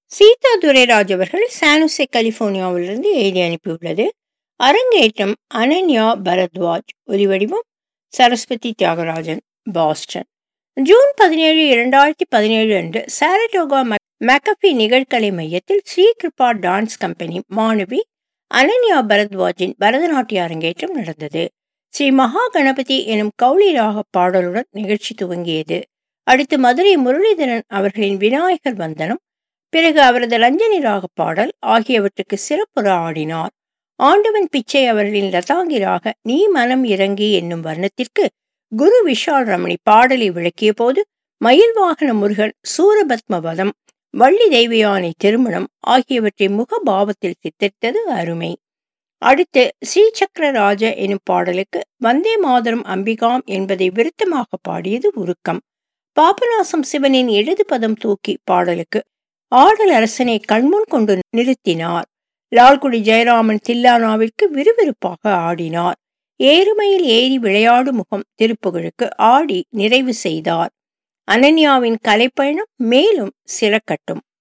சீதா துரைராஜ் அவர்கள் சானுசே கலிபோர்னியாவிலிருந்து எழுதி அனுப்பியுள்ளது. அரங்கேற்றம் அனன்யா பரத்வாஜ். ஒலிவடிவம் சரஸ்வதி தியாகராஜன், பாஸ்டன். ஜூன் 17, 2017 அன்று சாரட்டோகா மெக்கஃபி நிகழ்கலை மையத்தில் ஸ்ரீ கிருபா டான்ஸ் கம்பெனி மாணவி அனன்யா பரத்வாஜின் பரதநாட்டிய அரங்கேற்றம் நடந்தது. ஸ்ரீ மகா கணபதி எனும் கௌளி ராக பாடலுடன் நிகழ்ச்சி துவங்கியது. அடுத்து மதுரை முரளிதரன் அவர்களின் விநாயகர் வந்தனம், பிறகு அவரது ரஞ்சனி ராக பாடல் ஆகியவற்றுக்கு சிறப்புற ஆடினார். ஆண்டவன் பிச்சை அவர்களின் லதாங்கி ராக நீ மனம் இறங்கி என்னும் வர்ணத்திற்கு குரு விஷால் ரமணி பாடலை விளக்கிய போது மயில் வாகன முருகன், சூரபத்ம வதம், வள்ளி தெய்வயானை திருமணம் ஆகியவற்றை முக பாவத்தில் சித்தரித்தது அருமை. அடுத்து ஸ்ரீ சக்கரராஜ எனும் பாடலுக்கு வந்தே மாதரம் அம்பிகாம் என்பதை விருத்தமாக பாடியது உருக்கம். பாபநாசம் சிவனின் இடது பதம் தூக்கி பாடலுக்கு ஆடல் அரசனை கண்முன் கொண்டு நிறுத்தினார். லால்குடி ஜெயராமன் தில்லானாவிற்கு விறுவிறுப்பாக ஆடினார். ஏறுமையில் ஏறி விளையாடு முகம் திருப்புகழுக்கு ஆடி நிறைவு செய்தார். அனன்யாவின் கலைப்பயணம் மேலும் சிறக்கட்டும்.